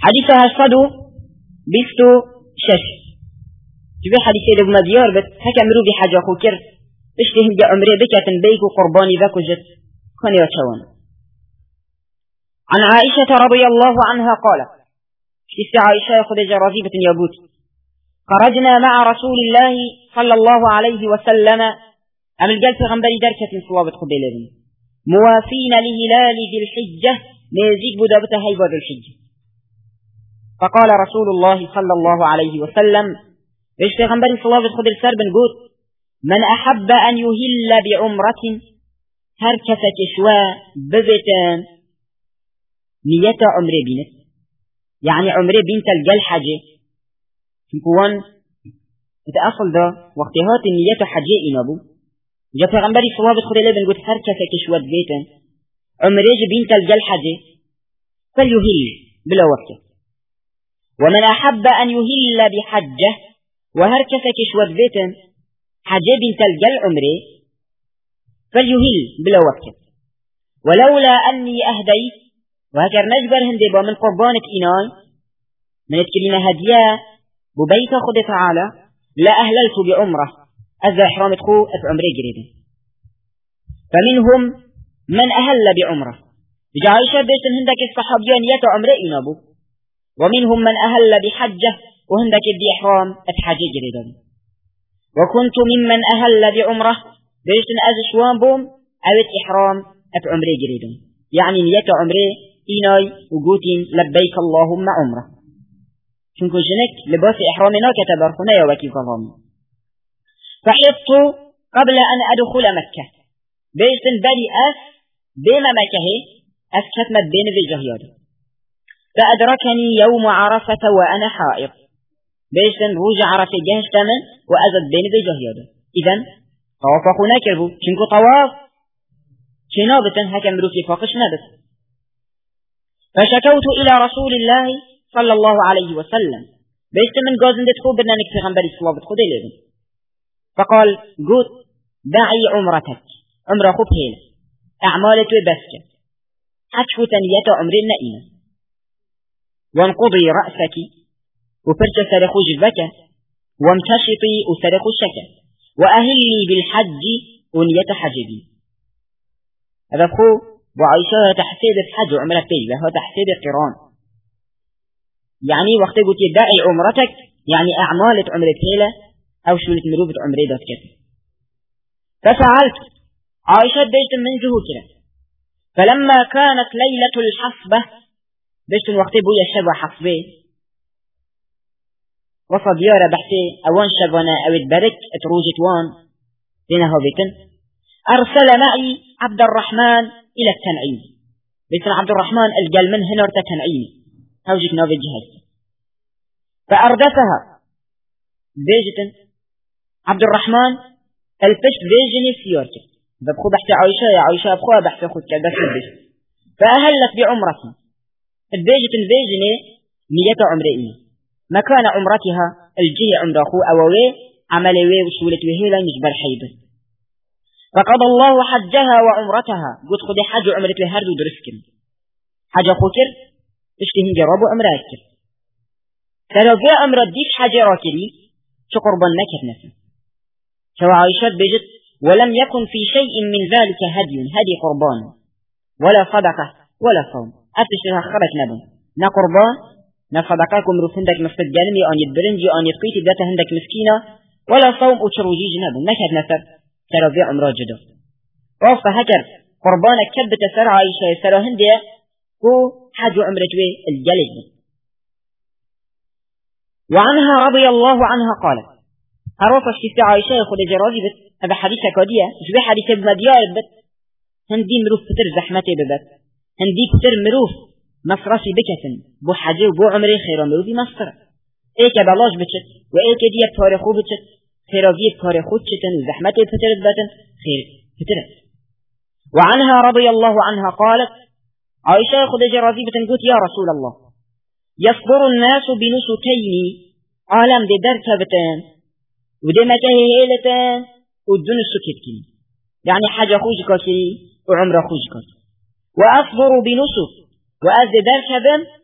حديث هشتدو بيستو شش جبه حديث ابو مديار بس هكا مرو بحاجة خوكر اشتي هنجا عمري بكتن بيكو قرباني ذاكو جت كان يتشون. عن عائشة رضي الله عنها قالت اشتي عائشة خدجة رضيبة يابوت خرجنا مع رسول الله صلى الله عليه وسلم أم الجلسة غنبري دركة صوابة خبيلين موافين لهلال ذي الحجة نيزيك بدابتها هيبة ذي الحجة. فقال رسول الله صلى الله عليه وسلم اشتي غنبري صوابة خبيل سرب نقول من أحب أن يهل بعمرة هركسة شواء ببتان نية عمري بنت يعني عمري بنت الجل حاجة تنكوان تأصل ده واختهات النية حاجة إنابو جاء پیغمبری صواب خود الله بنقول هركسة شواء ببتان عمري بنت الجل حاجة فليهل بلا وقت. ومن أحب أن يهل بحجة وهركسة شواء ببتان حاجة بنت الجل عمري فليهل بلا وقت. ولولا أني أهديت وهكذا نجبر هندبا من قربانة إناي من اتكلنا هدية ببيت خد تعالى لا أهللت بعمرة أذا إحرامت خو عمري جريدا. فمنهم من أهل بعمرة جعيشة بيشن هندك الصحابيان يتو عمري إنابو ومنهم من أهل بحجة وهندك دي إحرام أتحاجي جريدا. وكنت ممن أهل بعمرة بيشن أزشوان بوم أوت إحرام عمري جريدا يعني نية عمري إيناي وقوتين لبيك اللهم عمره شنكو جنك لباس إحرامنا كتبرخنا يا وكي ظلام. فحفظت قبل أن أدخل مكة بيشن بري أس بما مكة أس شتمت بين ذي جهياد فأدركني يوم عرفة وأنا حائض بيشن روج عرفة جهش تمن وأزد بين ذي جهياد. إذن طوافقنا كربو شنكو طواف شنابة هكا مروكي فاقش نبت. فشكوت إلى رسول الله صلى الله عليه وسلم بيست من قازن دتخو بدنا نكفي غنبري صلابة خدي لهم. فقال قلت دعي عمرتك عمره خب هيلا أعمالك بسك حتفو تنية عمرنا إنا وانقضي رأسك وفرش سرخو جذبك وامتشطي وسرخو الشكا وأهلي بالحج ونية حجبي. هذا خو وعيشة تحسيد الحج وعمرة تيجة هو تحسيد القران يعني وقت قلت داعي عمرتك يعني أعمالة عمرة هيلة أو شولة مروبة عمرة دات كده. ففعلت عائشة بيت من جهوكرة فلما كانت ليلة الحصبة بيت وقت بويا الشبه حصبه وصد يارا بحثي أوان شبنا أو البرك اتروجت وان لنهو بيتن أرسل معي عبد الرحمن إلى التنعيم بيتن عبد الرحمن الجل من هنا ارتا تنعيمي هوجك نوف الجهاز فأردفها بيجتن عبد الرحمن الفشت بيجني سيارتك ببخو بحث عائشة يا عائشة بخوها بحث خود كالبس البشت فأهلت بعمرتي البيجتن بيجني نية عمرئي مكان عمرتها الجي عمر أخو أووي عملوي وشولت وهيلا نجبر حيبه. فقضى الله حجها وعمرتها قد خذ حج عمرة الهرد ودرسكن حاجة خوكر تشتهن جرابوا عمرك فلو جاء عمرة ديك حاجة راكري شو قربان نكت نفسه سوى عائشة بجد ولم يكن في شيء من ذلك هدي قربان ولا صدقة ولا صوم أتشتها خرج نبن نا قربان نا صدقاكم روف هندك مفتد جانمي أن يدبرنجي أن يتقيت ذات هندك مسكينة ولا صوم أتشروجيج نبن نكت نفسه ترى في عمره جدا. وفق هكر قربانك كبت سر عائشة سر هندية هو حج عمرة الجلد. وعنها رضي الله عنها قالت عرفت في عائشة خد جرازي بس هذا حديثة كودية جبه حديثة بمديار بس هندي مروف فتر زحمته ببس هندي فتر مروف مصرفي بكتن بو حجي وبو عمري خير مروفي مصر ايك بلاش بچت وايك دي بتاريخو بچت خيرافية كار خود شتن وزحمته فترت باتن خير فترت. وعنها رضي الله عنها قالت عائشة خدجة رضيبة قلت يا رسول الله يصبر الناس بنسكين عالم دي دركبتان ودي مكاهيلتان ودون السكتين يعني حاجة خوش كاسري وعمر خوش كاسري وأصبر بنسك وأز دركبا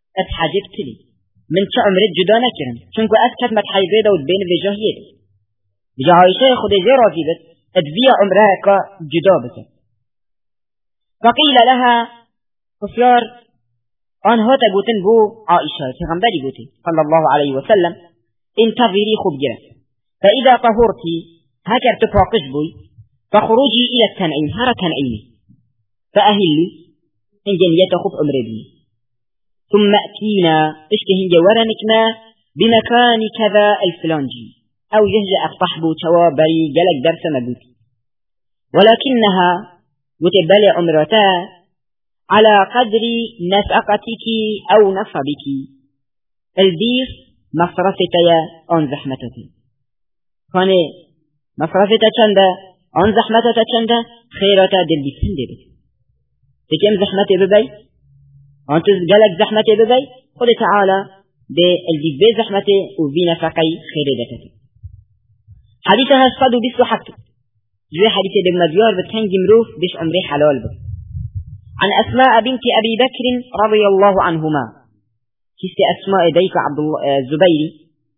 اتحجبت لي من چه عمرت جدا نکرم چونکو از کتمت حیبه دود بین وجاهیه دي بجا عایشه خود زی راضی بد ادویه عمره که جدا بکن فقیل لها بسیار آنها تگوتن بو عائشه پیغمبری گوتی صلی الله علیه وسلم انتظری خوب گرفت فإذا طهرتي هكر تفاقش بوي فخروجي إلى التنعيم هر تنعيمي فأهلي هنجن يتخف أمري ثم أتينا اشتهن جورنكنا بمكان كذا الفلانجي أو يهجأ أصحبو توابري جلك درس مبوتي ولكنها متبلع عمرتا على قدر نفقتك أو نصبك البيس مصرفتي عن زحمتك كان مصرفتها چنده آن زحمتها چنده خیراتها دل بیسنده بید تکم زحمته ببی آن تز گلک زحمته ببی خود تعالی ده الدید بی زحمته و بی نفقی خیردته حدیثها صد و بیست و حبت جوی حدیث ده مدیار بد کنگ مروف بش عمره حلال بد عن أسماء بنت أبي بكر رضي الله عنهما كيست أسماء ديك عبد الزبيري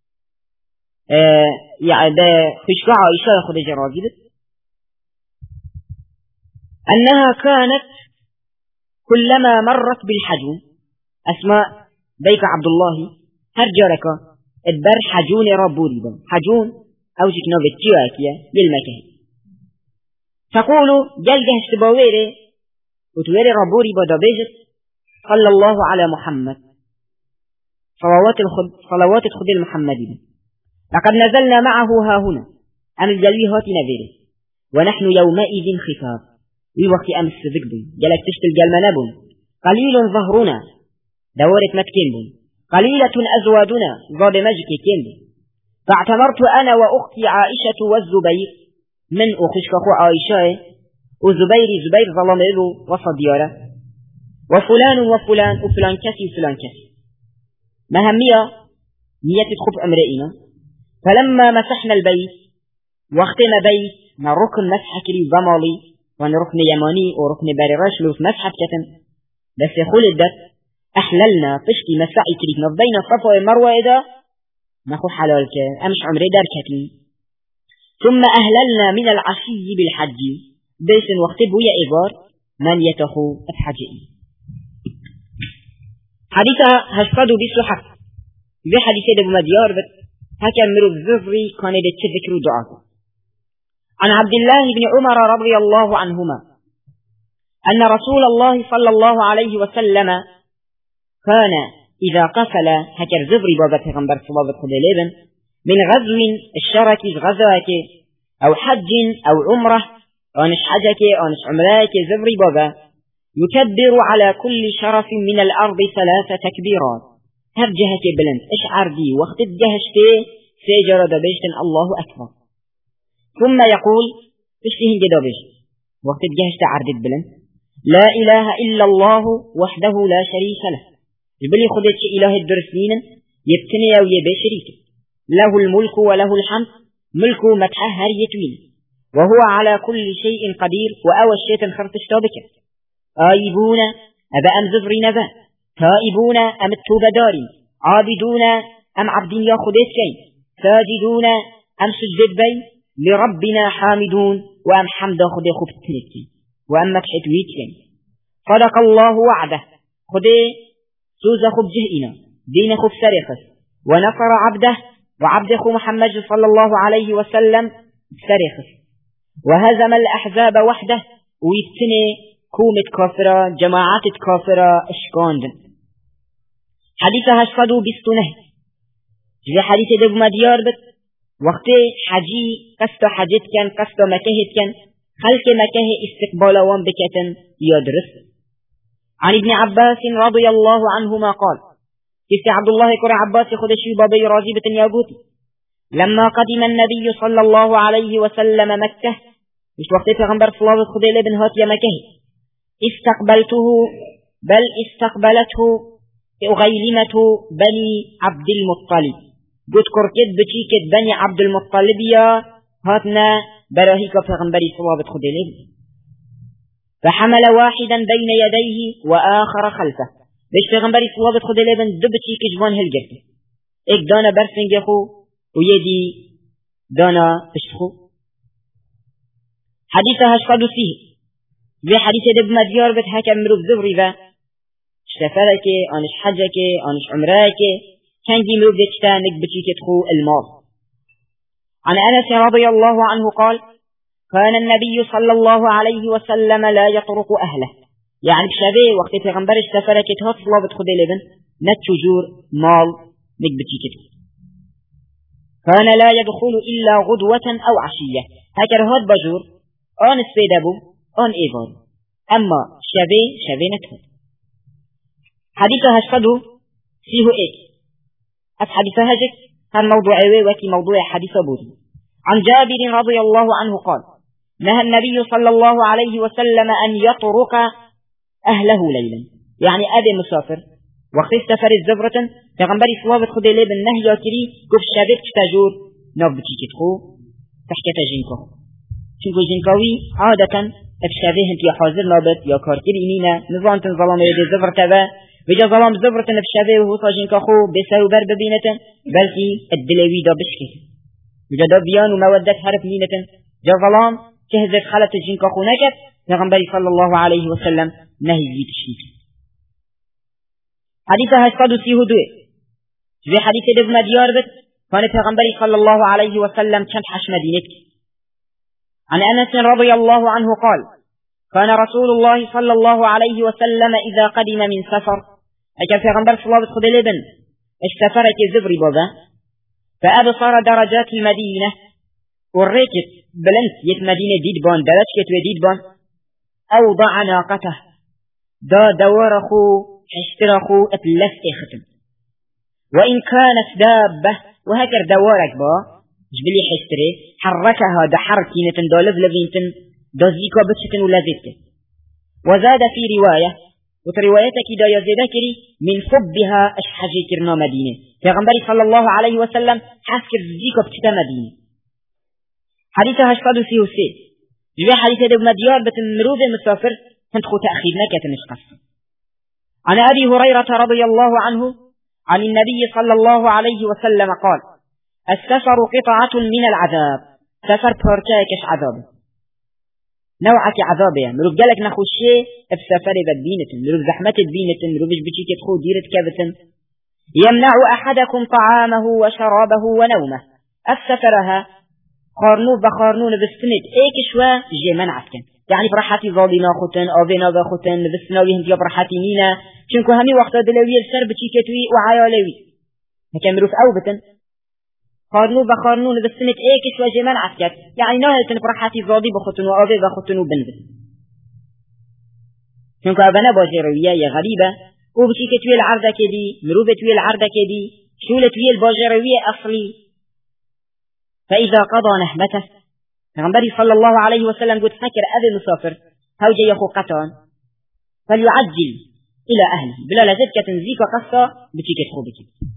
يعني ده خشكة عائشة خد جرازي أنها كانت كلما مرت بالحجون أسماء بيك عبد الله هرجرك البر حجون ربوري حجون أو جكنا بالتواكية للمكه تقول جلجه اشتباويري وتويري ربوري بدابيجت صلى الله على محمد صلوات الخد المحمدين لقد نزلنا معه ها هنا أم الجليهات نذيره ونحن يومئذ خفاف في وقت أمس ذكبي جلك تشتل جلمنبن قليل ظهرنا دورة مكتنب قليلة أزوادنا ضاد مجك كنب فاعتمرت أنا وأختي عائشة والزبير من أخشك أخو عائشة وزبير ظلم إلو وصديارة وفلان وفلان وفلان كسي وفلان كسي مهمية نية تخف أمرئنا فلما مسحنا البيت واختنا بيت نركن مسحة كري ضمالي ونركن يماني وركن برراشلو في مسحة كتن بس يقول الدر أحللنا تشتي مسحة كري نضينا صفا ومروة إذا نخو حلالك أمش عمري دار كتن ثم أهللنا من العشي بالحج بيس واختبه يا إبار من يتخو الحجئ حديثة هشتدو بسحة في حديثة دبو مديار بس هكا مروف زفري كان يتذكر دعاء عن عبد الله بن عمر رضي الله عنهما أن رسول الله صلى الله عليه وسلم كان إذا قفل هكا زفري بابا پیغمبر صلى خدليبن من غزو الشرك غزوك أو حج أو عمره أنش حجك أنش عمرك زفري بابا يكبر على كل شرف من الأرض 3 تكبيرات هر جهة بلند اش عردي وقت الجهشتي سيجرى دبيشتن الله أكبر ثم يقول اشتهن جدابش وقت الجهشت عردت بلند لا إله إلا الله وحده لا شريك له البلي خدتش إله الدرسنين يبتني أو يبشريك له الملك وله الحمد ملك متحهر يتوين وهو على كل شيء قدير وأوى الشيطان خرطش تابك آيبون أبا أم زفري نبا تائبون أم التوبة داري عابدون أم عبدين يا خديسكين ساجدون أم سجد بي لربنا حامدون وأم حمد خدي خب تلكين وأم مكحت ويتكين صدق الله وعده خدي سوز خب جهئنا دين خب سرخس ونصر عبده وعبد خو محمد صلى الله عليه وسلم سرخس وهزم الأحزاب وحده ويتني كومة كافرة جماعات كافرة اشكاندن حديثها هشتدو بستنه جزي حديث دب مديار بت وقت حجي قصد حجت كان قصد مكهت كان خلق مكه استقبال وان بكتن يدرس عن ابن عباس رضي الله عنهما قال كيف عبد الله كرة عباس خدشي بابي راجبة يابوتي لما قدم النبي صلى الله عليه وسلم مكة مش وقت پیغمبر صلى الله عليه وسلم بن هات يا مكه استقبلته بل استقبلته أغيلمة بني عبد المطلب قد كركت بشيكت بني عبد المطلب يا هاتنا براهيك پیغمبر صلى الله عليه وسلم فحمل واحدا بين يديه وآخر خلفه بيش پیغمبری صلوات خود لبن دو بچی که جوان هل گرفته ایک دانا برسنگ خو و یدی دانا پشت خو حدیث 83 في حديث ابن مديار بت هكا مروف زبري ذا اشتفرك انش حجك انش عمرك كان جي مروف دتشتانك بتشيك تخو المال عن أنس رضي الله عنه قال كان النبي صلى الله عليه وسلم لا يطرق أهله يعني بشابه وقت پیغمبر اشتفرك تهات صلابت خود لبن نتشجور مال نك بتشيك تخو كان لا يدخل إلا غدوة أو عشية هكا رهات بجور آن السيدابو آن إيضان أما شبه نكهد حديث هشفده فيه إيه حديث هجك هل موضوع وكي موضوع حديث بوري عن جابر رضي الله عنه قال نهى النبي صلى الله عليه وسلم أن يطرق أهله ليلا يعني أبي مسافر وقت استفر الزبرة تغنبري صوابت خدي لي بالنهي يكري قف شابك تجور نبتي كتخو تحكة جنكو چونکو جنکاوی عادتا افشابه انت یا حاضر نابد یا کارکر اینینا نظامتن ظلام یده زبرتبه بجا ظلام زبرتن افشابه و حوصا جنکا خو بسو بر ببینتن بلکی الدلوی دا بشکی بجا دا بیان و مودت حرف نینتن جا ظلام كهذب خلت جنكا خو نكت پیغمبر صلى الله عليه وسلم نهي تشريك حديث هشتاد سيهدوه في حديث ابن مديار بت كان پیغمبر صلى الله عليه وسلم كان حش مدينك عن أنس رضي الله عنه قال كان رسول الله صلى الله عليه وسلم إذا قدم من سفر أكا پیغمبر صلى الله عليه وسلم اشتفرك زبري بابا فأبصر درجات المدينة وريكت بلنس يت مدينة ديدبان درجكت وديدبان أوضع ناقته دا دورخو اشترخو اتلفت ختم وإن كانت دابة وهكر دوارك با جبلي حستري حركها دا حركينة دا لفلفينتن دا زيكا بتشتن ولازيتك وزاد في رواية وتروايتك دا يزيدكري من حبها اشحجي كرنا مدينة پیغمبر صلى الله عليه وسلم حسكر زيكا بتشتا مدينة حديثها اشفاد فيه السيد جوي حديث ابن مديار بتمروذ المسافر تنتخو تأخير نكة نشقص عن أبي هريرة رضي الله عنه عن النبي صلى الله عليه وسلم قال السفر قطعة من العذاب سفر بورتاكش عذاب نوعك عذابيا مروف جالك نخوشي بسفر بدينة مروف زحمة الدينة مروفش بشيك تخو ديرة كابتن يمنع أحدكم طعامه وشرابه ونومه السفرها خارنو بخارنون بستند ايكشوا جي منعتكن يعني برحاتي ظالينا خوتن آوينا بخوتن بسناوي هنديا برحاتي نينا چونكو همي وقتا دلوي السر بچيكتوي وعيالوي هكا مروف او بتن خارنو بخارنون بستند ايكشوا جي منعتكن يعني ناهلتن برحاتي ظالي بخوتن وآوي بخوتن وبنبت چونكو ابنا باجروية يا غريبة وبچيكتوي العردة كدي مروفتوي العردة كدي شولتوي الباجروية أصلي فإذا قضى نهمته پیغمبر صلى الله عليه وسلم قلت فكر أبي مسافر هوجي يخو قطعا فليعجل إلى أهله بلا لزد كتنزيك قصة بتيك تخو بك